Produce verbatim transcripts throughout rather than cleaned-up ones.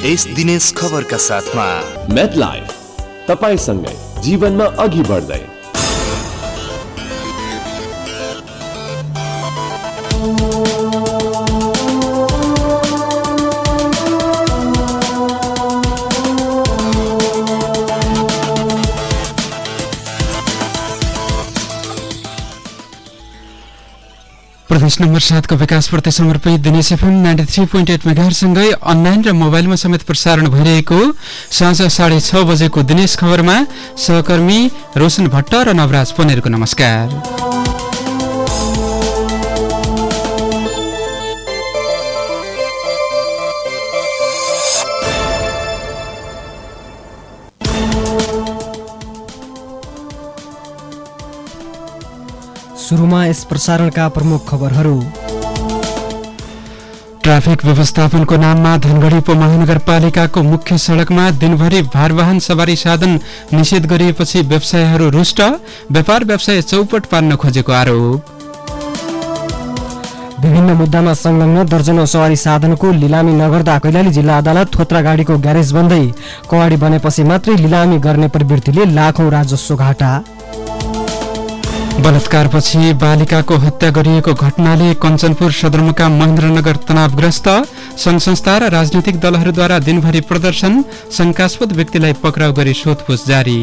यस दिनेश खबरका साथमा मेडलाइफ तपाईसँगै जीवनमा अघि बढ्दै। प्रदेश नम्बर सातको विकासप्रति समर्पित Dinesh FM ninety three point eight मेगाहरुसँगै अनलाइन र मोबाइलमा समेत प्रसारण भइरहेको साँझ साढे छ बजेको दिनेश खबरमा सहकर्मी रोशन भट्ट र नवराज पनेरको नमस्कार। सुरुमा यस प्रसारणका प्रमुख खबरहरू। ट्राफिक व्यवस्थापनको नाममा धनगढी उपमहानगरपालिकाको मुख्य सडकमा दिनभरि भारवाहन सवारी साधन निषेध गरिएपछि व्यवसायीहरू रुष्ट, व्यापार व्यवसाय चौपट पार्न खोजेको आरोप। विभिन्न मुद्दामा संलग्न दर्जनौं सवारी साधनको लिलामी नगर्दा कैलाली जिल्ला अदालत थोत्रा गाडीको ग्यारेज बन्दै, कवाडी बनेपछि मात्रै लिलामी गर्ने प्रवृत्तिले लाखौं राजस्व घाटा। बलात्कारपछि बालिकाको हत्या गरिएको घटनाले कञ्चनपुर सदरमुकाम महेन्द्रनगर तनावग्रस्त, संघ संस्था र राजनैतिक दलहरूद्वारा दिनभरि प्रदर्शन, शंकास्पद व्यक्तिलाई पक्राउ गरी सोधपुछ जारी।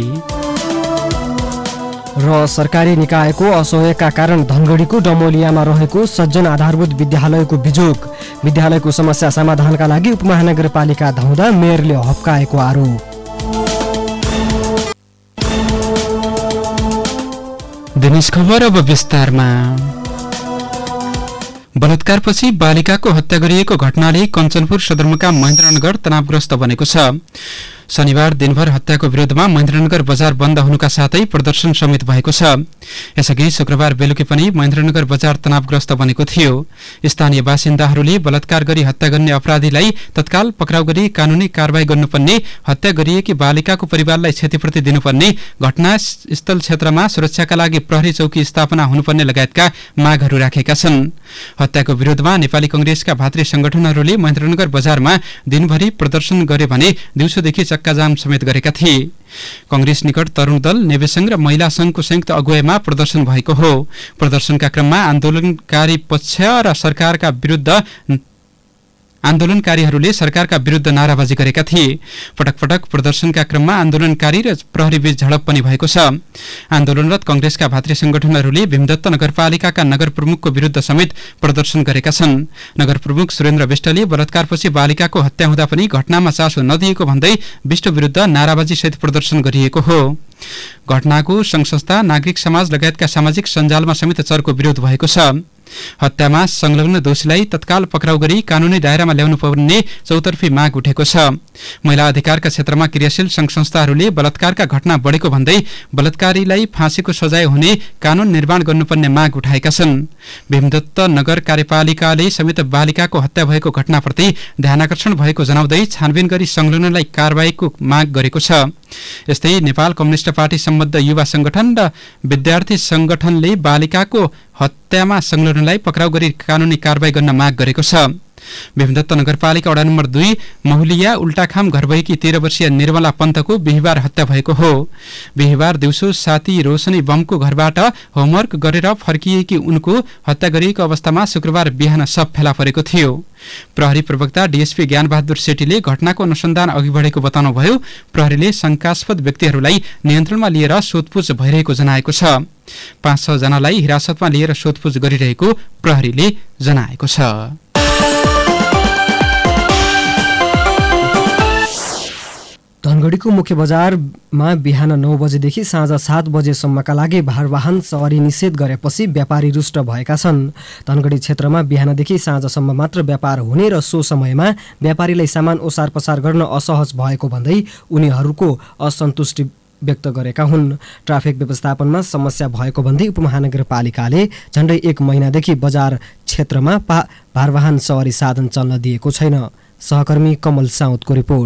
र सरकारी निकायको असहयोगका कारण धनगढीको डमोलियामा रहेको सज्जन आधारभूत विद्यालयको बिजोग, विद्यालयको समस्या समाधानका लागि उपमहानगरपालिका धाउँदा मेयरले हप्काएको आरोप। दिनेश खबर अब विस्तारमा। बलात्कारपछि बालिकाको हत्या गरिएको घटनाले कञ्चनपुर सदरमुकाम महेन्द्रनगर तनावग्रस्त बनेको छ। शनिबार दिनभर हत्याको विरोधमा महेन्द्रनगर बजार बन्द हुनुका साथै प्रदर्शन समेत भएको छ। यसअघि शुक्रबार बेलुकी पनि महेन्द्रनगर बजार तनावग्रस्त बनेको थियो। स्थानीय बासिन्दाहरूले बलात्कार गरी हत्या गर्ने अपराधीलाई तत्काल पक्राउ गरी कानूनी कारबाही गर्नुपर्ने, हत्या गरिएकी बालिकाको परिवारलाई क्षतिपूर्ति दिनुपर्ने, घटनास्थल क्षेत्रमा सुरक्षाका लागि प्रहरी चौकी स्थापना हुनुपर्ने लगायतका मागहरू राखेका छन्। हत्याको विरोधमा नेपाली कंग्रेसका भातृ संगठनहरूले महेन्द्रनगर बजारमा दिनभरि प्रदर्शन गरे भने दिउँसोदेखि चक्काजाम समेत गरेका थिए। कंग्रेस निकट तरुण दल, नेवेसंघ र महिला संघको संयुक्त अगुवाईमा प्रदर्शन भएको हो। प्रदर्शनका क्रममा आन्दोलनकारी पक्ष र सरकारका विरुद्ध आन्दोलनकारीहरूले सरकारका विरुद्ध नाराबाजी गरेका थिए। पटक पटक प्रदर्शनका क्रममा आन्दोलनकारी र प्रहरी बीच झडप पनि भएको छ। आन्दोलनरत कंग्रेसका भातृ संगठनहरूले भीमदत्त नगरपालिकाका नगर प्रमुखको विरुद्ध समेत प्रदर्शन गरेका छन्। नगर प्रमुख सुरेन्द्र विष्टले बलात्कारपछि बालिकाको हत्या हुँदा पनि घटनामा चासो नदिएको भन्दै विष्ट विरुद्ध नाराबाजी सहित प्रदर्शन गरिएको हो। घटनाको संघ संस्था, नागरिक समाज लगायतका सामाजिक सञ्जालमा समेत चर्को विरोध भएको छ। हत्यामा संलग्न दोषीलाई तत्काल पक्राउ गरी कानूनी दायरामा ल्याउनु पर्ने चौतर्फी माग उठेको छ। महिला अधिकारका क्षेत्रमा क्रियाशील संघ संस्थाहरूले बलात्कारका घटना बढेको भन्दै बलात्कारीलाई फाँसीको सजाय हुने कानून निर्माण गर्नुपर्ने माग उठाएका छन्। भीमदत्त नगर कार्यपालिकाले समेत बालिकाको हत्या भएको घटनाप्रति ध्यानाकर्षण भएको जनाउँदै छानबिन गरी संलग्नलाई कारबाहीको माग गरेको छ। यस्तै नेपाल कम्युनिस्ट पार्टी सम्बद्ध युवा संगठन र विद्यार्थी संगठनले बालिकाको हत्यामा संलग्नलाई पक्राउ गरी कानूनी कारबाही गर्न माग गरेको छ। भीमदत्त नगरपालिका वडा नम्बर दुई महुलिया उल्टाखाम घर भएकी तेह्र वर्षीय निर्मला पन्तको बिहिबार हत्या भएको हो। बिहिबार दिउँसो साथी रोशनी बमको घरबाट होमवर्क गरेर फर्किएकी उनको हत्या गरिएको अवस्थामा शुक्रबार बिहान शव फेला परेको थियो। प्रहरी प्रवक्ता डीएसपी ज्ञानबहादुर सेठीले घटनाको अनुसन्धान अघि बढेको बताउनुभयो। प्रहरीले शंकास्पद व्यक्तिहरूलाई नियन्त्रणमा लिएर सोधपुछ भइरहेको जनाएको छ। पाँच छ जनालाई हिरासतमा लिएर सोधपुछ गरिरहेको प्रहरीले जनाएको छ। धनगढीको मुख्य बजारमा बिहान नौ बजेदेखि साँझ सात बजेसम्मका लागि भारवाहन सवारी निषेध गरेपछि व्यापारी रुष्ट भएका छन्। धनगढी क्षेत्रमा बिहानदेखि साँझसम्म मात्र व्यापार हुने र सो समयमा व्यापारीलाई सामान ओसार पसार गर्न असहज भएको भन्दै उनीहरूको असन्तुष्टि व्यक्त गरेका हुन्। ट्राफिक व्यवस्थापनमा समस्या भएको भन्दै उपमहानगरपालिकाले झण्डै एक महिनादेखि बजार क्षेत्रमा भारवाहन सवारी साधन चल्न दिएको छैन। सहकर्मी कमल साउदको रिपोर्ट।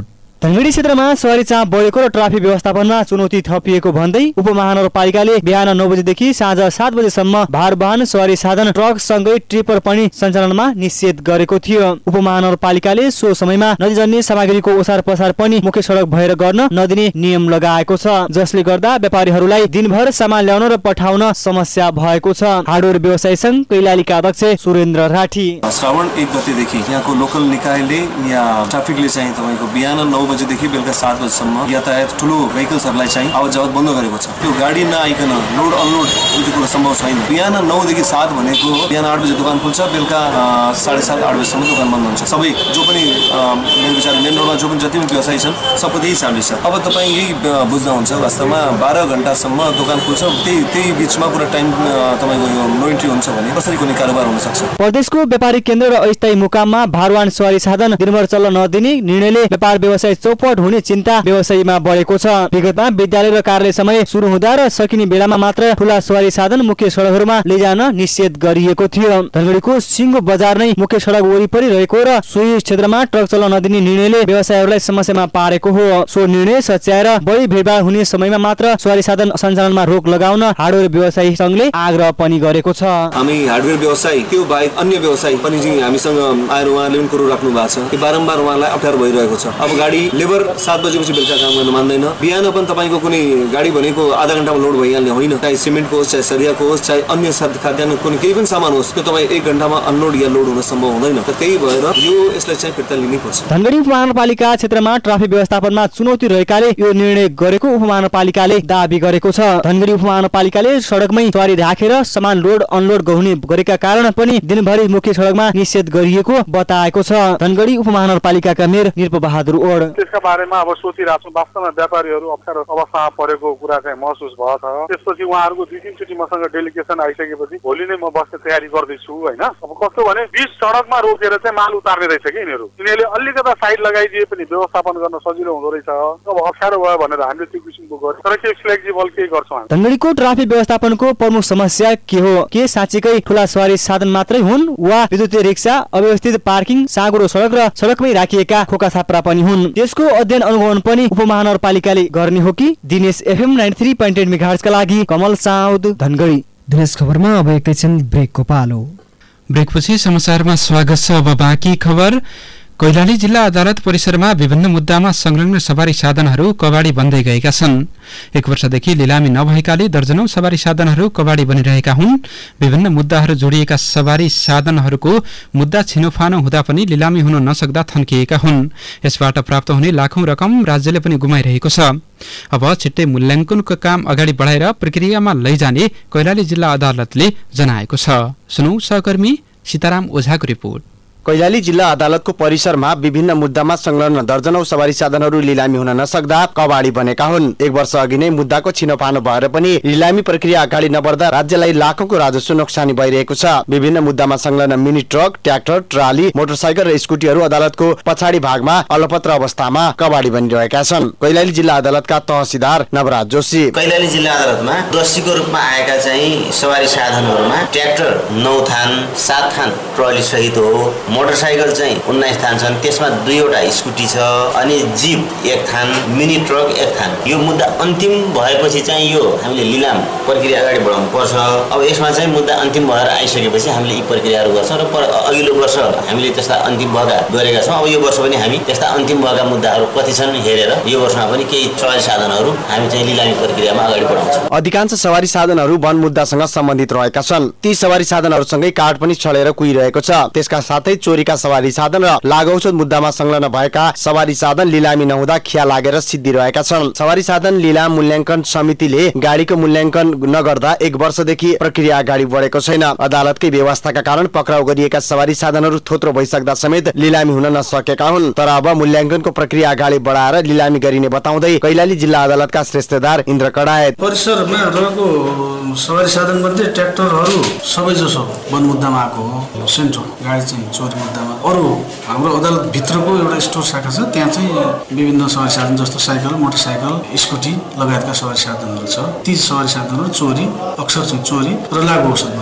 धनगढी क्षेत्रमा सवारी चाप बढेको र ट्राफिक व्यवस्थापनमा चुनौती थपिएको भन्दै उपमहानगरपालिकाले बिहान नौ बजेदेखि साँझ सात बजेसम्म भारवाहन सवारी साधन ट्रक सँगै ट्रिपर पनि सञ्चालनमा निषेध गरेको थियो। उपमहानगरपालिकाले सो समयमा नदीजन्य सामग्रीको ओसार पसार पनि मुख्य सडक भएर गर्न नदिने नियम लगाएको छ, जसले गर्दा व्यापारीहरूलाई दिनभर सामान ल्याउन र पठाउन समस्या भएको छ। हार्डवेयर व्यवसायी संघ कैलालीका अध्यक्ष सुरेन्द्र राठी श्रावण एक गतेदेखि यहाँको लोकल निकायले या ट्राफिकले चाहिँ तपाईँको बिहान नौ बजेदेखि बेलुका सात बजेसम्म यातायात ठुलो भेहिकल्सहरूलाई चाहिँ आवत जावत बन्द गरेको छ। त्यो गाडी नआइकन लोड अनलोड त्यो कुरो सम्भव छैन। बिहान नौदेखि सात भनेको बिहान आठ बजे दोकान खुल्छ, बेलुका साढे सात आठ बजीसम्म दोकान बन्द हुन्छ। सबै जो पनि मेन विचार मेन रोडमा जो पनि जति पनि व्यवसायी छन् सबको त्यही हिसाबले छ। अब तपाईँ यही बुझ्नुहुन्छ वास्तवमा बाह्र घन्टासम्म दोकान खुल्छ, त्यही त्यही बिचमा पुरा टाइम तपाईँको यो नो इन्ट्री हुन्छ भने कसरी कुनै कारोबार हुन सक्छ। प्रदेशको व्यापारिक केन्द्र र अस्थायी मुकाममा भारवाहन सवारी साधन दिनभर चल्न नदिने निर्णयले व्यापार व्यवसाय चौपट हुने चिन्ता व्यवसायीमा बढेको छ। विगतमा विद्यालय र कार्यालय समय सुरु हुँदा र सकिने बेलामा मात्र ठूला सवारी साधन मुख्य सडकहरूमा लैजान निषेध गरिएको थियो। धनगढीको सिंगो बजार नै मुख्य सडक वरिपरि रहेको र सोही क्षेत्रमा ट्रक चल्न नदिने निर्णयले व्यवसायीहरूलाई समस्यामा पारेको हो। सो निर्णय सच्याएर बढी भिडभाड हुने समयमा मात्र सवारी साधन सञ्चालनमा रोक लगाउन हार्डवेयर व्यवसायी संघले आग्रह पनि गरेको छ। हामी हार्डवेयर व्यवसायी त्यो बाहेक अन्य व्यवसायी पनि हामीसँग आएर उहाँले पनि कुरो राख्नु भएको छ कि बारम्बार उहाँलाई अप्ठ्यारो भइरहेको छ। अब गाडी लेबर सात बजेपछि बेलुका काम गर्न मान्दैन। बिहान पनि तपाईँको कुनै गाडी भनेको आधा घन्टामा लोड भइहाल्ने होइन। चाहे सिमेन्टको होस्, चाहे सरियाको होस्, चाहे अन्य खाद्यान्न कुनै केही पनि सामान होस्, त्यो तपाईँ एक घन्टामा अनलोड या लोड हुन सम्भव हुँदैन। त त्यही भएर यो यसलाई चाहिँ फिर्ता लिनै पर्छ। धनगढी उपमहानगरपालिका क्षेत्रमा ट्राफिक व्यवस्थापनमा चुनौती रहेकाले यो निर्णय गरेको उपमहानगरपालिकाले दाबी गरेको छ। धनगढी उपमहानगरपालिकाले सडकमै सवारी राखेर सामान लोड अनलोड हुने गरेका कारण पनि दिनभरि मुख्य सडकमा निषेध गरिएको बताएको छ। धनगढी उपमहानगरपालिकाका मेयर निरप बहादुर ओड त्यसका बारेमा अब सोचिरहेको छौँ। वास्तवमा व्यापारीहरू अप्ठ्यारो अवस्थामा परेको कुरा चाहिँ महसुस भयो छ। त्यसपछि उहाँहरूको दुई तिनचोटि मसँग डेलिगेसन आइसकेपछि भोलि नै म बस्ने तयारी गर्दैछु होइन। अब कस्तो भने बिच सडकमा रोकेर चाहिँ माल उतार्ने रहेछ कि यिनीहरू। यिनीहरूले अलिकता साइड लगाइदिए पनि व्यवस्थापन गर्न सजिलो हुँदो रहेछ। अब अप्ठ्यारो भयो भनेर हामीले त्यो किसिमको गर्छौँ, तर के फ्लेक्सिबल केही गर्छौँ। धनगढीको ट्राफिक व्यवस्थापनको प्रमुख समस्या के हो? के साँच्चीकै ठूला सवारी साधन मात्रै हुन् वा विद्युतीय रिक्सा, अव्यवस्थित पार्किङ, साँगुरो सडक र सडकमै राखिएका खोका छाप्रा पनि हुन्? त्यसको अध्ययन अनुगमन पनि उपमहानगरपालिकाले गर्ने हो कि? Dinesh FM ninety three point eight मेगाहर्जका लागि कमल साउद, धनगढी। दिनेश खबरमा अब एकैछिन ब्रेकको पालो। ब्रेकपछि समाचारमा स्वागत छ। अब बाँकी खबर। कैलाली जिल्ला अदालत परिसरमा विभिन्न मुद्दामा संलग्न सवारी साधनहरू कबाडी बन्दै गएका छन्। एक वर्षदेखि लिलामी नभएकाले दर्जनौं सवारी साधनहरू कबाडी बनिरहेका हुन्। विभिन्न मुद्दाहरू जोडिएका सवारी साधनहरूको मुद्दा छिनोफानो हुँदा पनि लिलामी हुन नसक्दा थन्किएका हुन्। यसबाट प्राप्त हुने लाखौं रकम राज्यले पनि गुमाइरहेको छ। अब छिट्टै मूल्याङ्कनको काम अगाडि बढाएर प्रक्रियामा लैजाने कैलाली जिल्ला अदालतले जनाएको छ। सुनौ सहकर्मी सीताराम ओझाको रिपोर्ट। कैलाली जिल्ला अदालतको परिसरमा विभिन्न मुद्दामा संलग्न दर्जनौं सवारी साधनहरू लिलामी हुन नसक्दा कबाडी बनेका हुन्। एक वर्ष अघि नै मुद्दाको छिनोफानो भएर पनि लिलामी प्रक्रिया अगाडि नबढ्दा राज्यलाई लाखौंको राजस्व नोक्सानी भइरहेको छ। विभिन्न मुद्दामा संलग्न mini truck, tractor, trolley, motorcycle र स्कुटीहरू अदालतको पछाडि भागमा अलपत्र अवस्थामा कबाडी बनिरहेका छन्। कैलाली जिल्ला अदालतका तहसीलदार नवराज जोशी कैलाली जिल्ला अदालतमा दोषीको रूपमा आएका चाहिँ सवारी साधनहरूमा ट्र्याक्टर नौ थान, सात थान ट्रली सहित हो। मोटरसाइकल चाहिँ उन्नाइस थान छन्, त्यसमा दुईवटा स्कुटी छ, अनि जिप एक थान, मिनी ट्रक एक थान। यो मुद्दा अन्तिम भएपछि चाहिँ यो हामीले लिलाम प्रक्रिया अगाडि बढाउनु पर्छ। अब यसमा चाहिँ मुद्दा अन्तिम भएर आइसकेपछि हामीले यी प्रक्रियाहरू गर्छौँ र अघिल्लो वर्ष हामीले त्यस्ता अन्तिम भएका गरेका छौँ। अब यो वर्ष पनि हामी त्यस्ता अन्तिम भएका मुद्दाहरू कति छन् हेरेर यो वर्षमा पनि केही सवारी साधनहरू हामी चाहिँ लिलामी प्रक्रियामा अगाडि बढाउँछौँ। अधिकांश सवारी साधनहरू वन मुद्दासँग सम्बन्धित रहेका छन्। ती सवारी साधनहरूसँगै कार्ड पनि छलेर कुहिरहेको छ। त्यसका साथै चोरीका सवारी साधन र लागौषध मुद्दामा संलग्न भएका सवारी साधन लिलामी नहुँदा खिया लागेर सिद्धिरहेका छन्। सवारी साधन लिलाम मूल्याङ्कन समितिले गाडीको मूल्याङ्कन नगर्दा एक वर्षदेखि प्रक्रिया अगाडि बढेको छैन। अदालतकै व्यवस्थाका कारण पक्राउ गरिएका सवारी साधनहरू थोत्रो भइसक्दा समेत लिलामी हुन नसकेका हुन्। तर अब मूल्याङ्कनको प्रक्रिया अगाडि बढाएर लिलामी गरिने बताउँदै कैलाली जिल्ला अदालतका श्रेष्ठदार इन्द्र कडायत परिसरमा रहेको सवारी साधन मध्ये ट्र्याक्टरहरू सबैजसो वन मुद्दामा आएको हो। सेन्ट्रल गाडी चाहिँ चोरी मुद्दामा। अरू हाम्रो अदालत भित्रको एउटा स्टोर शाखा छ, त्यहाँ चाहिँ विभिन्न सवारी साधन जस्तो साइकल, मोटरसाइकल, स्कुटी लगायतका सवारी साधनहरू छ। ती सवारी साधनहरू चोरी, अक्सर चाहिँ चोरी र लागु औषधमा प्रयोग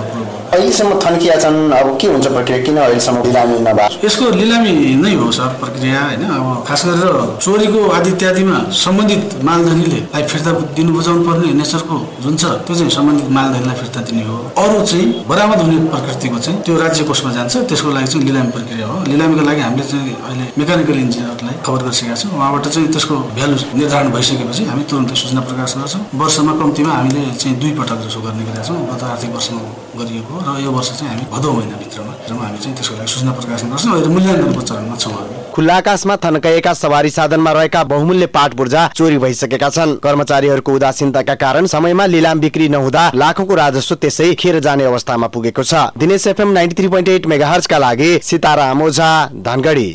अहिलेसम्म थन्किया छन्, अब के हुन्छ प्रक्रिया, किन अहिलेसम्म लिलामी नभएको? यसको लिलामी नै हो सर प्रक्रिया होइन। अब खास गरेर चोरीको आदि इत्यादिमा सम्बन्धित मालधनीले फिर्ता दिनु बुझाउनु पर्ने नेचरको जुन छ त्यो चाहिँ सम्बन्धित मालधनीलाई फिर्ता दिने हो। अरू चाहिँ बरामद हुने प्रकृतिको चाहिँ त्यो राज्य कोषमा जान्छ, त्यसको लागि चाहिँ लिलामी प्रक्रिया हो। लिलामीको लागि हामीले चाहिँ अहिले मेकानिकल इन्जिनियरलाई खबर गरिसकेका छौँ। उहाँबाट चाहिँ त्यसको भ्यालु निर्धारण भइसकेपछि हामी तुरन्तै सूचना प्रकाश गर्छौँ। वर्षमा कम्तीमा हामीले चाहिँ दुई पटक जसो गर्ने गरेका छौँ। गत आर्थिक वर्षमा गरिएको र यो वर्ष चाहिँ हामी भदौ महिनाभित्रमा हामी चाहिँ त्यसको लागि सूचना प्रकाशन गर्छौँ। अहिले मूल्याङ्कनको चरणमा छौँ हामी। खुल्ला आकाशमा थन्काइएका सवारी साधनमा रहेका बहुमूल्य पाट पूर्जा चोरी भइसकेका छन्। कर्मचारीहरूको उदासीनताका कारण समयमा लिलाम बिक्री नहुँदा लाखौंको राजस्व त्यसै खेर जाने अवस्थामा पुगेको छ। Dinesh FM ninety three point eight मेगाहर्जका लागि सीताराम ओझा, धनगढी।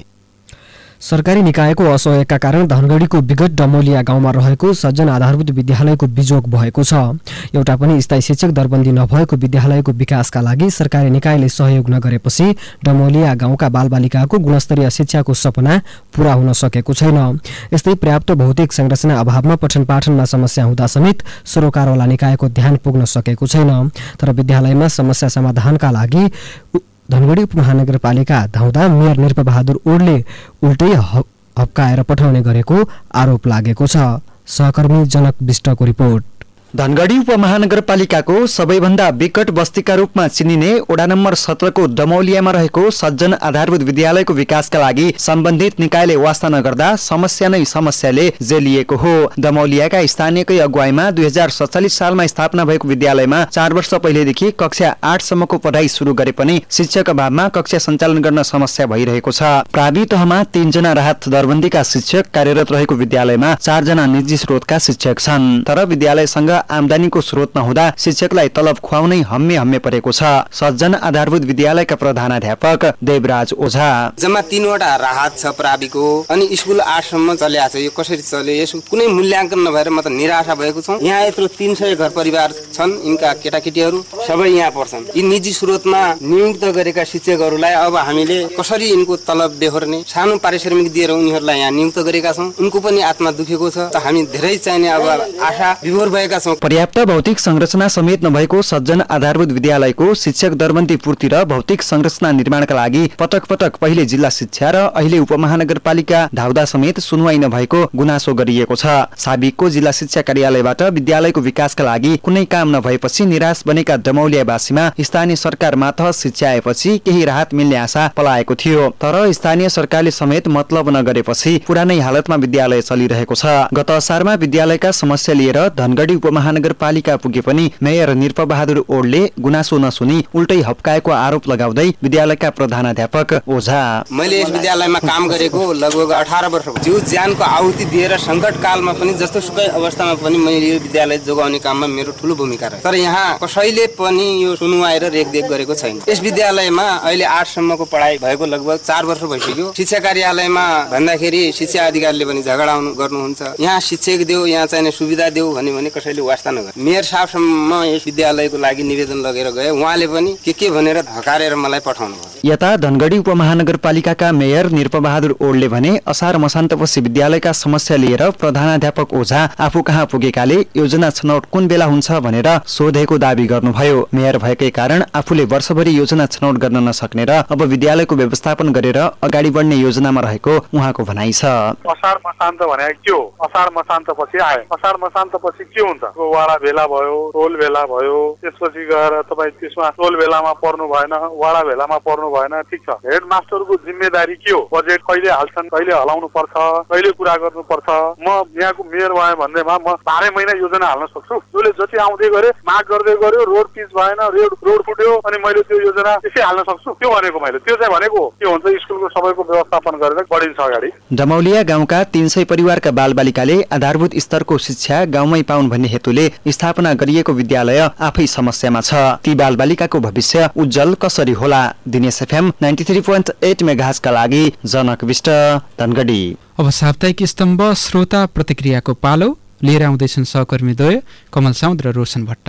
सरकारी निकायको असहयोगका कारण धनगढीको विगत डमोलिया गाउँमा रहेको सज्जन आधारभूत विद्यालयको बिजोग भएको छ। एउटा पनि स्थायी शिक्षक दरबन्दी नभएको विद्यालयको विकासका लागि सरकारी निकायले सहयोग नगरेपछि डमोलिया गाउँका बालबालिकाको गुणस्तरीय शिक्षाको सपना पूरा हुन सकेको छैन। यस्तै पर्याप्त भौतिक संरचना अभावमा पठन पाठनमा समस्या हुँदा समेत सरोकारवाला निकायको ध्यान पुग्न सकेको छैन। तर विद्यालयमा समस्या समाधानका लागि धनगढी उपमहानगरपालिका धाउँदा मेयर निर्पबहादुर ओडले उल्टै हप्काएर पठाउने गरेको आरोप लागेको छ। सहकर्मी जनक विष्टको रिपोर्ट। धनगढी उपमहानगरपालिकाको सबैभन्दा विकट बस्तीका रूपमा चिनिने वडा नम्बर सत्रको डमौलियामा रहेको सज्जन आधारभूत विद्यालयको विकासका लागि सम्बन्धित निकायले वास्ता नगर्दा समस्या नै समस्याले जेलिएको हो। डमौलियाका स्थानीयकै अगुवाईमा दुई हजार सत्तालिस सालमा स्थापना भएको विद्यालयमा चार वर्ष पहिलेदेखि कक्षा आठसम्मको पढाइ सुरु गरे पनि शिक्षक अभावमा कक्षा सञ्चालन गर्न समस्या भइरहेको छ। प्रावि तहमा तीनजना राहत दरबन्दीका शिक्षक कार्यरत रहेको विद्यालयमा चारजना निजी स्रोतका शिक्षक छन्। तर विद्यालयसँग आमदानीको स्रोत नहुँदा शिक्षकलाई तलब खुवाउनै हम्मे हम्मे परेको छ। सज्जन आधारभूत विद्यालयका प्रधानाध्यापक देवराज ओझा। जम्मा तीनवटा राहत छ प्राविको, अनि स्कुल आठसम्म चलेको छ। यो कसरी चल्यो यसको कुनै मूल्याङ्कन नभएर म त निराशा भएको छु। यहाँ यत्रो तीन सय घर परिवार छन्, यिनका केटाकेटीहरू सबै यहाँ पर्छन्। यी निजी स्रोतमा नियुक्त गरेका शिक्षकहरूलाई अब हामीले कसरी यिनको तलब बेहोर्ने, सानो पारिश्रमिक दिएर उनीहरूलाई यहाँ नियुक्त गरेका छौँ। उनको पनि आत्मा दुखेको छ। त हामी धेरै चाहिने अब आशा विभोर भएका छौँ। पर्याप्त भौतिक संरचना समेत नभएको सज्जन आधारभूत विद्यालयको शिक्षक दरबन्दी पूर्ति र भौतिक संरचना निर्माणका लागि पटक पटक पहिले जिल्ला शिक्षा र अहिले उपमहानगरपालिका धाउदा समेत सुनवाई नभएको गुनासो गरिएको छ। साबिकको जिल्ला शिक्षा कार्यालयबाट विद्यालयको विकासका लागि कुनै काम नभएपछि निराश बनेका डमौलियावासीमा स्थानीय सरकार मातहत शिक्षा आएपछि केही राहत मिल्ने आशा पलाएको थियो। तर स्थानीय सरकारले समेत मतलब नगरेपछि पुरानै हालतमा विद्यालय चलिरहेको छ। गत असारमा विद्यालयका समस्या लिएर धनगढी उपमहानगरपालिका पुगे पनि मेयर निर्पबहादुर ओडले गुनासो नसुनी उल्टै हप्काएको आरोप लगाउँदै विद्यालयका प्रधानाध्यापक ओझा। मैले यस विद्यालयमा काम गरेको लगभग अठार वर्ष भयो। जीव ज्यानको आहुति दिएर सङ्कट कालमा पनि जस्तो सुकै अवस्थामा पनि मैले यो विद्यालय जोगाउने काममा मेरो ठुलो भूमिका रह्यो। तर यहाँ कसैले पनि यो सुनुवाई र रेखदेख गरेको छैन। यस विद्यालयमा अहिले आठसम्मको पढाइ भएको लगभग चार वर्ष भइसक्यो। शिक्षा कार्यालयमा भन्दाखेरि शिक्षा अधिकारीले पनि झगडा गर्नुहुन्छ। यहाँ शिक्षक देऊ, यहाँ चाहिने सुविधा देऊ भन्यो भने कसैले वास्ता नगरे। मेयर साहबसम्म यस विद्यालयको लागि निवेदन लगेर गए, उहाँले पनि के के भनेर हकारेर मलाई पठाउनु भयो। यता धनगढी उपमहानगरपालिकाका मेयर निर्पबहादुर ओडले भने असार मसान्तपछि विद्यालयका समस्या लिएर प्रधानाध्यापक ओझा आफू कहाँ पुगेकाले योजना छनौट कुन बेला हुन्छ भनेर सोधेको दावी गर्नुभयो। मेयर भएकै कारण आफूले वर्षभरि योजना छनौट गर्न नसक्ने र अब विद्यालयको व्यवस्थापन गरेर अगाडि बढ्ने योजनामा रहेको उहाँको भनाइ छ। असार मसान्त भने के हो? असार मसान्त पछि आए, असार मसान्त पछि के हुन्छ? वाडा भेला भयो, टोल भेला भयो, त्यसपछि गएर तपाईँ त्यसमा टोल भेलामा पर्नु भएन, वाडा भेलामा पर्नु भएन। ठिक छ, हेड मास्टरको जिम्मेदारी के हो? बजेट कहिले हाल्छन्, कहिले हलाउनु पर्छ, कहिले कुरा गर्नु पर्छ। म यहाँको मेयर भए भन्दैमा म बाह्र महिना योजना हाल्न सक्छु। जसले जति आउँदै गरे माग गर्दै गर्यो, रोड पिच भएन, रोड रोड फुट्यो, अनि मैले त्यो योजना त्यसै हाल्न सक्छु। त्यो भनेको मैले त्यो चाहिँ भनेको के हुन्छ, स्कुलको सबैको व्यवस्थापन गरेर बढिन्छ अगाडि। डमौलिया गाउँका तीन सय परिवारका बालबालिकाले आधारभूत स्तरको शिक्षा गाउँमै पाउन् भन्ने हेतुले स्थापना गरिएको विद्यालय आफै समस्यामा छ। ती बालबालिकाको भविष्य उज्जवल कसरी होला? Dinesh FM ninety three point eight मेगाहर्जका लागि जनक विष्ट, धनगढी। अब साप्ताहिक स्तम्भ श्रोता प्रतिक्रियाको पालो लिएर आउँदैछन् सहकर्मी द्वय कमल साउद र रोशन भट्ट।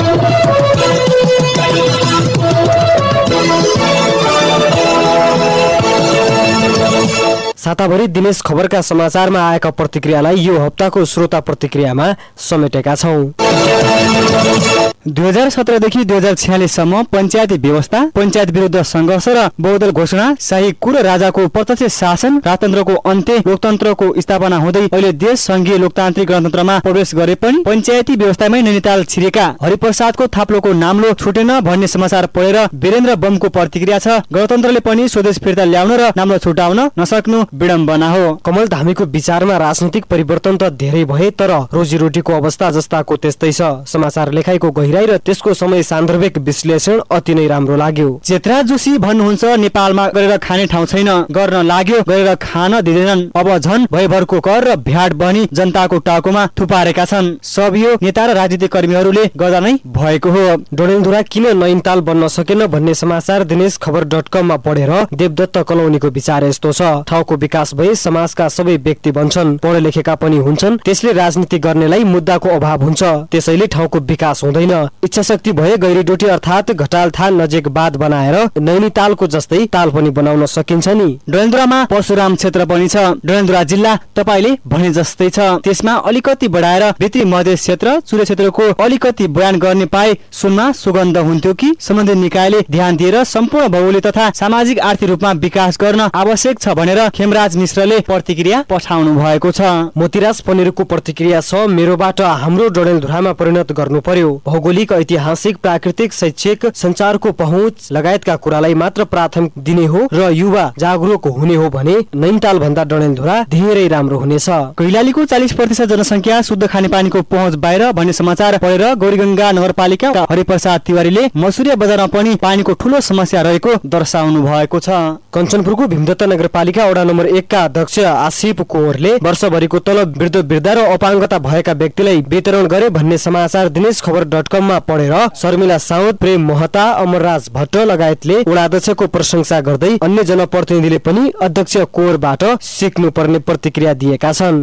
साताभरि दिनेश खबरका समाचारमा आएका प्रतिक्रियालाई यो हप्ताको श्रोता प्रतिक्रियामा समेटेका छौं। दुई हजार सत्रदेखि दुई हजार छ्यालिससम्म पञ्चायती व्यवस्था, पञ्चायत विरुद्ध संघर्ष र बहुदल घोषणा, शाही कुर राजाको प्रत्यक्ष शासन, राजतन्त्रको अन्त्य, लोकतन्त्रको स्थापना हुँदै अहिले देश संघीय लोकतान्त्रिक गणतन्त्रमा प्रवेश गरे पनि पञ्चायती व्यवस्थामै नैनीताल छिरेका हरिप्रसादको थाप्लोको नाम्लो छुटेन भन्ने समाचार पढेर वीरेन्द्र बमको प्रतिक्रिया छ, गणतन्त्रले पनि स्वदेश फिर्ता ल्याउन र नाम्लो छुटाउन नसक्नु विडम्बना हो। कमल धामीको विचारमा राजनीतिक परिवर्तन त धेरै भए तर रोजीरोटीको अवस्था जस्ताको त्यस्तै छ। समाचार लेखाइको गहिराई र त्यसको समय सान्दर्भिक विश्लेषण अति नै राम्रो लाग्यो। चेत्रा जोशी भन्नुहुन्छ नेपालमा गरेर खाने ठाउँ छैन, गर्न लाग्यो गरेर खान दिँदैनन्, अब झन् भयभरको कर र भ्याट बनी जनताको टाउकोमा थुपारेका छन्। सब यो नेता र राजनीतिक कर्मीहरूले गर्दा नै भएको हो। डडेलधुरा किन नैनीताल बन्न सकेन भन्ने समाचार दिनेश खबर डट कममा पढेर देवदत्त कलौनीको विचार यस्तो छ, ठाउँको विकास भए समाजका सबै व्यक्ति बन्छन्, पढे लेखेका पनि हुन्छन्, त्यसले राजनीति गर्नेलाई मुद्दाको अभाव हुन्छ, त्यसैले ठाउँको विकास हुँदैन। इच्छा शक्ति भए गैरीडोटी अर्थात घटालथान नजिक बाँध बनाएर नैनीतालको जस्तै ताल पनि बनाउन सकिन्छ नि। डडेलधुरामा परशुराम क्षेत्र पनि छ। डडेलधुरा जिल्ला तपाईले भने जस्तै छ, त्यसमा अलिकति बढाएर भित्री मधेस क्षेत्र, चुरे क्षेत्रको अलिकति बयान गर्ने पाए सुनमा सुगन्ध हुन्थ्यो कि सम्बन्धित निकायले ध्यान दिएर सम्पूर्ण भौगोलिक तथा सामाजिक आर्थिक रूपमा विकास गर्न आवश्यक छ भनेर खेमराज मिश्रले प्रतिक्रिया पठाउनु भएको छ। मोतीराज पनेरको प्रतिक्रिया छ, मेरोबाट हाम्रो डडेलधुरामा परिणत गर्नु पर्यो। भौगोलिक, ऐतिहासिक, प्राकृतिक, शैक्षिक, संचारको पहुँच लगायतका कुरालाई मात्र प्राथमिक दिने हो र युवा जागरुक हुने हो भने नैनीताल भन्दा डडेलधुरा धेरै राम्रो हुनेछ। कैलालीको चालीस प्रतिशत जनसङ्ख्या शुद्ध खानेपानीको पहुँच बाहिर भन्ने समाचार पढेर गौरीगंगा नगरपालिका हरिप्रसाद तिवारीले मसुरिया बजारमा पनि पानीको ठूलो समस्या रहेको दर्शाउनु भएको छ। कञ्चनपुरको भीमदत्त नगरपालिका वडा नम्बर एक का अध्यक्ष आसिफ कोहरले वर्षभरिको तलब वृद्ध वृद्धा र अपाङ्गता भएका व्यक्तिलाई वितरण गरे भन्ने समाचार दिनेश खबर डट कममा पढेर शर्मिला साउद, प्रेम महता, अमरराज भट्ट लगायतले वडाध्यक्षको प्रशंसा गर्दै अन्य जनप्रतिनिधिले पनि अध्यक्ष कोहरबाट सिक्नुपर्ने प्रतिक्रिया दिएका छन्।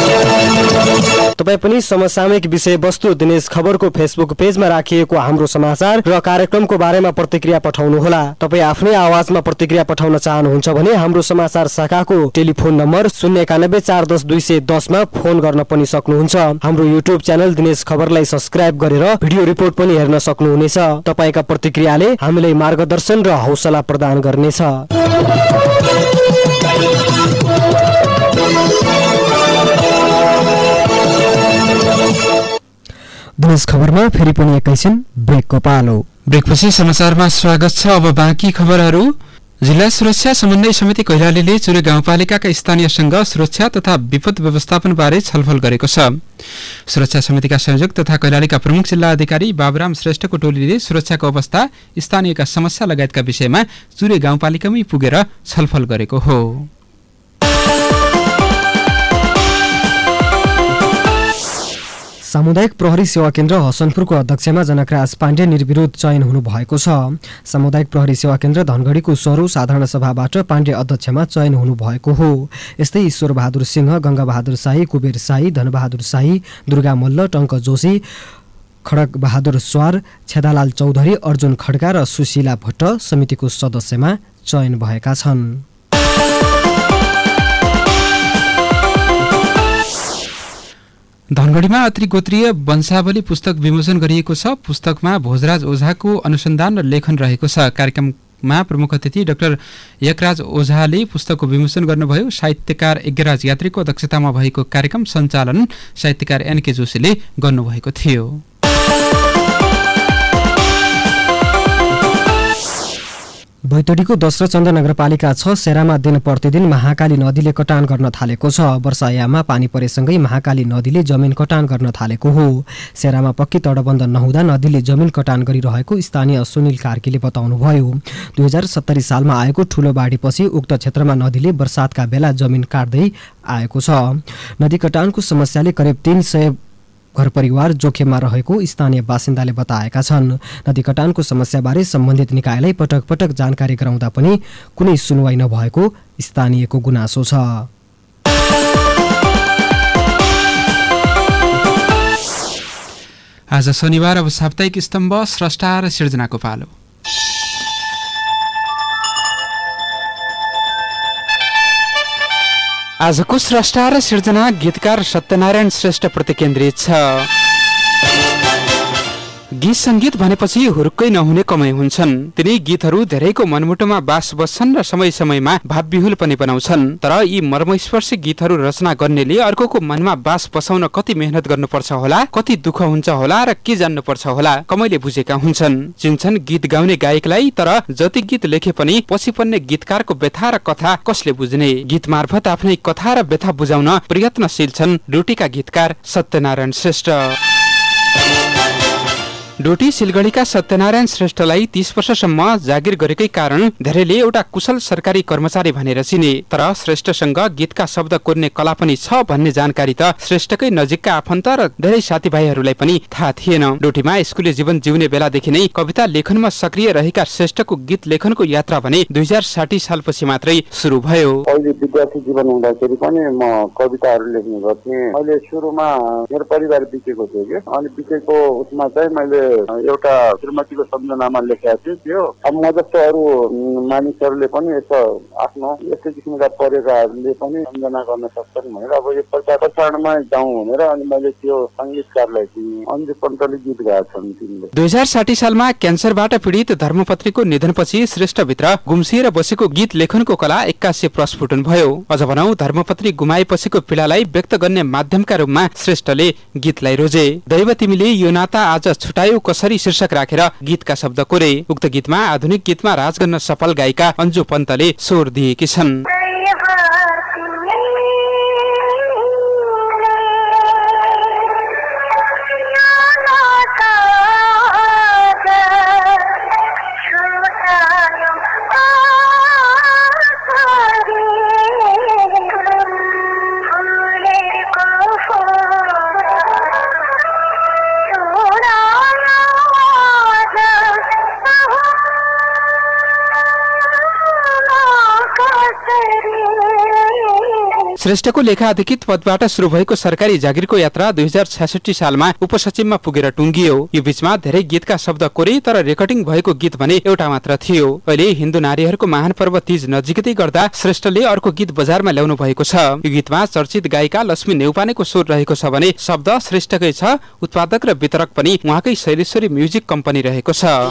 तपाई पनि समसामयिक विषयवस्तु दिनेश खबरको फेसबुक पेजमा राखिएको हाम्रो समाचार र कार्यक्रमको बारेमा प्रतिक्रिया पठाउनुहोला। तपाई आफ्नै आवाजमा प्रतिक्रिया पठाउन चाहनुहुन्छ भने हाम्रो समाचार शाखाको टेलिफोन नम्बर शून्य एकानब्बे चार दस दुई सय दसमा फोन गर्न पनि सक्नुहुन्छ। हाम्रो युट्युब च्यानल दिनेश खबरलाई सब्स्क्राइब गरेर भिडियो रिपोर्ट पनि हेर्न सक्नुहुनेछ। तपाईका प्रतिक्रियाले हामीलाई मार्गदर्शन र हौसला प्रदान गर्नेछ। दिनेश खबरमा फेरि पनि एकैछिन ब्रेकको पालो। ब्रेकपछि समाचारमा स्वागत छ। अब बाँकी खबरहरू। जिल्ला सुरक्षा समन्वय समिति कैलालीले चुरे गाउँपालिकाका स्थानीयसँग सुरक्षा तथा विपद व्यवस्थापन बारे छलफल गरेको छ। सुरक्षा समितिका संयोजक तथा कैलालीका प्रमुख जिल्ला अधिकारी बाबुराम श्रेष्ठको टोलीले सुरक्षाको अवस्था, स्थानीयका समस्या लगायतका विषयमा चुरे गाउँपालिकामै पुगेर छलफल गरेको हो। सामुदायिक प्रहरी सेवा केन्द्र हसनपुरको अध्यक्षमा जनकराज पाण्डे निर्विरोध चयन हुनु भएको छ। सामुदायिक प्रहरी सेवा केन्द्र धनगढीको स्वरू साधारण सभाबाट पाण्डे अध्यक्षमा चयन हुनु भएको हो। यस्तै ईश्वर बहादुर सिंह, गंगा बहादुर शाही, कुबेर शाही, धनबहादुर शाही, दुर्गा मल्ल, टंक जोशी, खडक बहादुर स्वार, छेदालाल चौधरी, अर्जुन खड्का र सुशीला भट्ट समितिको सदस्यमा चयन भएका छन्। धनगढीमा अतिगोत्रीय वंशावली पुस्तक विमोचन गरिएको छ। पुस्तकमा भोजराज ओझाको अनुसन्धान र लेखन रहेको छ। कार्यक्रममा प्रमुख अतिथि डाक्टर यकराज ओझाले पुस्तकको विमोचन गर्नुभयो। साहित्यकार यज्ञराज यात्रीको अध्यक्षतामा भएको कार्यक्रम सञ्चालन साहित्यकार एनके जोशीले गर्नुभएको थियो। बैतडीको दश र चन्द नगरपालिका छ सेरामा दिन प्रतिदिन महाकाली नदीले कटान गर्न थालेको छ। वर्षायाममा पानी परेसँगै महाकाली नदीले जमिन कटान गर्न थालेको हो। सेरामा पक्की तटबन्ध नहुँदा नदीले जमिन कटान गरिरहेको स्थानीय सुनिल कार्कीले बताउनुभयो। दुई हजार सत्तरी सालमा आएको ठूलो बाढीपछि उक्त क्षेत्रमा नदीले वर्षातका बेला जमिन काट्दै आएको छ। नदी कटानको समस्याले करिब तीन सय घर परिवार जोखिममा रहेको स्थानीय बासिन्दाले बताएका छन्। नदी कटानको समस्याबारे सम्बन्धित निकायलाई पटक पटक जानकारी गराउँदा पनि कुनै सुनवाई नभएको स्थानीयको गुनासो छ। आज शनिबार अब साप्ताहिक स्तम्भ स्रष्टा र सिर्जनाको पालो। आजको स्रष्टा र सिर्जना गीतकार सत्यनारायण श्रेष्ठ प्रति केन्द्रित छ। गीत संगीत भनेपछि हुरुक्कै नहुने कमाइ हुन्छन्। तिनी गीतहरू धेरैको मनमुटुमा बास बस्छन् र समय समयमा भावविहुल पनि बनाउँछन्। तर यी मर्मस्पर्शी गीतहरू रचना गर्नेले अर्कोको मनमा बास बसाउन कति मेहनत गर्नुपर्छ होला, कति दुःख हुन्छ होला र के जान्नुपर्छ होला कमैले बुझेका हुन्छन्। चिन्छन् गीत गाउने गायकलाई, तर जति गीत लेखे पनि पछि पर्ने गीतकारको व्यथा र कथा कसले बुझ्ने। गीत मार्फत आफ्नै कथा र व्यथा बुझाउन प्रयत्नशील छन् डोटीका गीतकार सत्यनारायण श्रेष्ठ। डोटी सिलगढीका सत्यनारायण श्रेष्ठलाई तीस वर्षसम्म जागिर गरेकै कारण धेरैले एउटा कुशल सरकारी कर्मचारी भनेर चिने। तर श्रेष्ठसँग गीतका शब्द कोर्ने कला पनि छ भन्ने जानकारी त श्रेष्ठकै नजिकका आफन्त र धेरै साथीभाइहरूलाई पनि थाहा थिएन। डोटीमा स्कुले जीवन जिउने बेलादेखि नै कविता लेखनमा सक्रिय रहेका श्रेष्ठको गीत लेखनको यात्रा भने दुई हजार साठी सालपछि मात्रै सुरु भयो। अहिले विद्यार्थी जीवन हुँदाखेरि पनि म कविताहरू लेख्ने गर्थेँ। मैले सुरुमा मेरो परिवार बितेको थियो कि, अनि बितेको उसमा चाहिँ मैले एउटा श्रीमतीको सम्झनामा लेखेको थिएँ। त्यो अब म जस्तो अरू मानिसहरूले पनि यसो आफ्नो यस्तै किसिमका परेकाहरूले पनि सम्झना गर्न सक्छन् भनेर अब यो प्रचार प्रसारणमा जाउँ भनेर अनि मैले त्यो सङ्गीतकारलाई दिएँ। अन्जु पन्तले गीत गाएका छन् तिनले। दुई हजार साठी सालमा क्यान्सरबाट पीडित धर्मपत्रीको निधनपछि श्रेष्ठभित्र गुम्सिएर बसेको गीत लेखनको कला एक्कासी प्रस्फुटन भयो। अझ भनौं धर्मपत्री गुमाएपछिको पीडालाई व्यक्त गर्ने माध्यमका रूपमा श्रेष्ठले गीतलाई रोजे। दैव तिमीले यो नाता आज छुटायो कसरी शीर्षक राखेर गीतका शब्द कोरे। उक्त गीतमा आधुनिक गीतमा राज गर्न सफल गायिका अन्जु पन्तले स्वर दिएकी छन्। श्रेष्ठको लेखाधिकृत पदबाट शुरू भएको सरकारी जागिरको यात्रा दुई हजार छ्यासठी सालमा उपसचिवमा पुगेर टुङ्गियो। यो बीचमा धेरै गीतका शब्द कोरे, तर रेकर्डिङ भएको गीत भने एउटा मात्र थियो। अहिले हिन्दू नारीहरूको महान पर्व तीज नजिकै गर्दा श्रेष्ठले अर्को गीत बजारमा ल्याउनु भएको छ। यो गीतमा चर्चित गायिका लक्ष्मी नेउपानेको स्वर रहेको छ भने शब्द श्रेष्ठकै छ। उत्पादक र वितरक पनि उहाँकै शैलेश्वरी म्युजिक कम्पनी रहेको छ।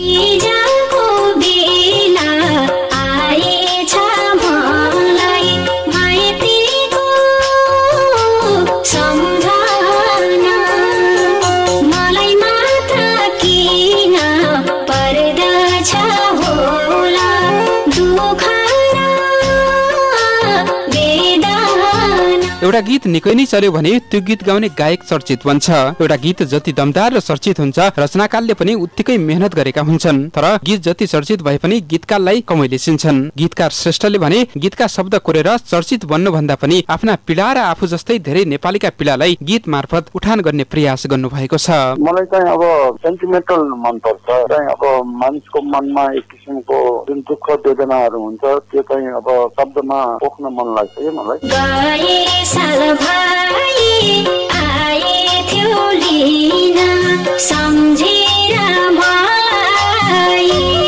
एउटा गीत निकै नै चल्यो भने त्यो गीत गाउने गायक चर्चित बन्छ। एउटा गीत जति दमदार र चर्चित हुन्छ, रचनाकारले पनि उत्तिकै मेहनत गरेका हुन्छन्। तर गीत जति चर्चित भए पनि गीतकारलाई कमैले चिन्छन्। गीतकार श्रेष्ठले भने गीतका शब्द कोरेर चर्चित बन्नु भन्दा पनि आफ्ना पीडा र आफू जस्तै धेरै नेपालीका पीडालाई गीत मार्फत उठान गर्ने प्रयास गर्नु भएको छ। मलाई चाहिँ अब सेन्टिमेन्टल मन पर्छ। चाहिँ अब मानिसको मनमा एक किसिमको जुन दुःख वेदनाहरू हुन्छ त्यो चाहिँ अब शब्दमा पोख्न मन लाग्छ है मलाई। साल भाइ आए थियो लिन सम्झेर मलाई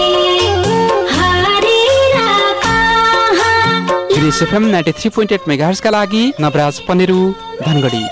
हरेर कहाँ। Grace FM ninety three point eight megahertz का लागि नवराज पनेरू धनगढी।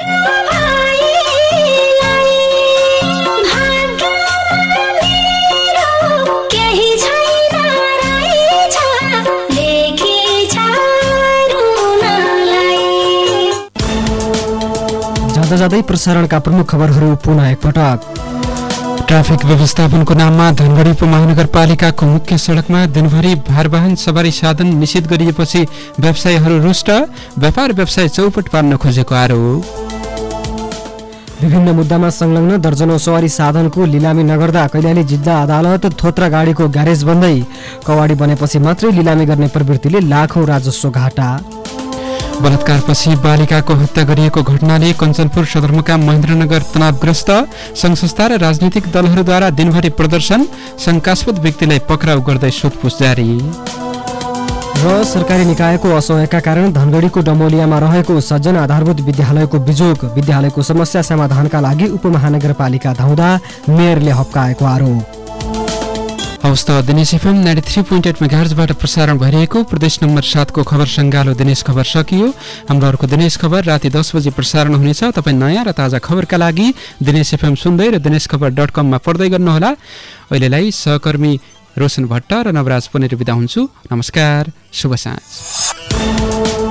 जाँदै प्रसारणका प्रमुख खबरहरू पुनः एकपटक। ट्राफिक व्यवस्थापनको नाममा धनगढी उपमहानगरपालिकाको मुख्य सडकमा दिनभरि भारवाहन सवारी साधन निषेध गरिएपछि व्यवसायीहरू रुष्ट, व्यापार व्यवसाय चौपट पार्न खोजेको आरोप। विभिन्न मुद्दामा संलग्न दर्जनौं सवारी साधनको लिलामी नगर्दा कैलाली जिल्ला अदालत थोत्रा गाडीको ग्यारेज बन्दै कवाडी बनेपछि मात्रै लिलामी गर्ने प्रवृत्तिले लाखौं राजस्व घाटा। बलात्कारपछि बालिकाको हत्या गरिएको घटनाले कञ्चनपुर सदरमुकाम महेन्द्रनगर तनावग्रस्त, संघ संस्था र राजनीतिक दलहरूद्वारा दिनभरि प्रदर्शन, शंकास्पद व्यक्तिलाई पक्राउ गर्दै सोधपुछ जारी। र सरकारी निकायको असहयोगका कारण धनगढीको डमोलियामा रहेको सज्जन आधारभूत विद्यालयको बिजोग, विद्यालयको समस्या समाधानका लागि उपमहानगरपालिका धाउँदा मेयरले हप्काएको आरोप। हवस् त Dinesh FM ninety three point eight मेगाहर्जबाट प्रसारण भइरहेको प्रदेश नम्बर सातको खबर सङ्गालो दिनेश खबर सकियो। हाम्रो अर्को दिनेश खबर राति दस बजे प्रसारण हुनेछ। तपाईँ नयाँ र ताजा खबरका लागि दिनेश एफएम सुन्दै र दिनेश खबर डट कममा पढ्दै गर्नुहोला। अहिलेलाई सहकर्मी रोशन भट्ट र नवराज पनेर बिदा हुन्छु। नमस्कार, शुभ साँझ।